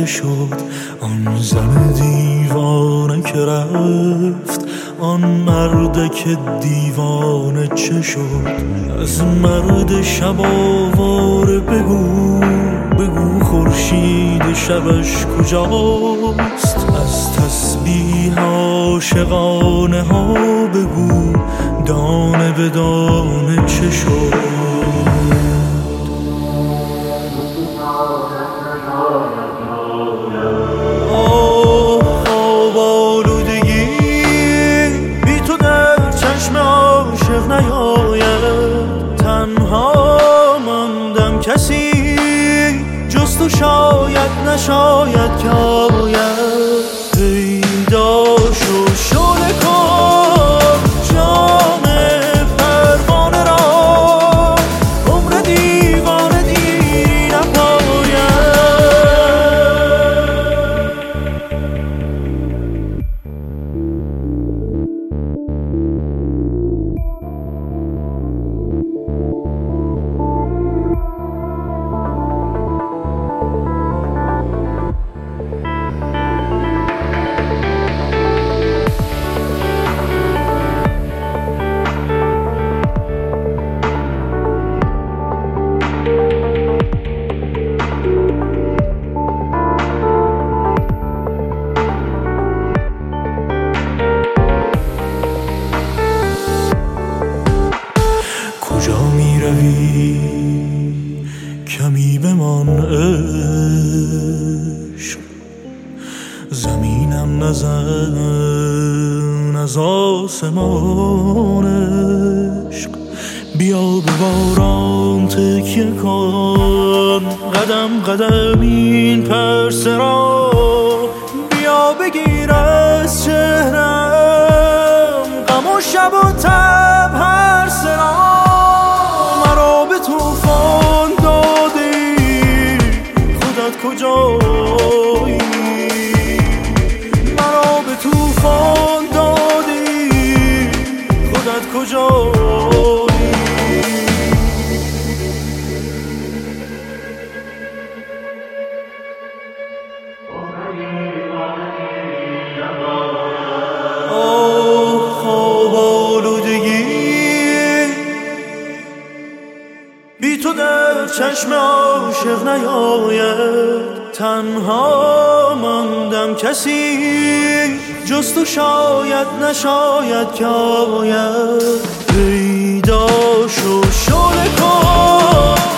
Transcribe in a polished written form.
چه شد؟ آن زن دیوانه که رفت، آن مرد که دیوانه چه شد؟ از مرد شب آواره بگو، بگو خورشید شبش کجاست؟ از تسبیح عاشقانه ها بگو، دانه به دانه چه شد؟ خواب آلودگی بی تو در چشم عاشق نیاید. تنها ماندم کسی جز تو شاید نشاید که آید. پیدا شو شعله کن جام پروانه را، عمر دیوانه دی نپاید. کجا می روی کمی بمان عشق؟ زمینم نزن از آسمان عشق. بیا به باران تکیه کن، قدم قدم این پرسه را. بیا بگیر از چهرم غم و شب و تب هر سرا. مرا به طوفان دادی خودت کجایی؟ مرا به طوفان دادی خودت کجایی؟ خواب آلودگی بی تو در چشم عاشق نیاید. تنها ماندم کسی جز تو شاید نشاید که آید. پیدا شو شعله کن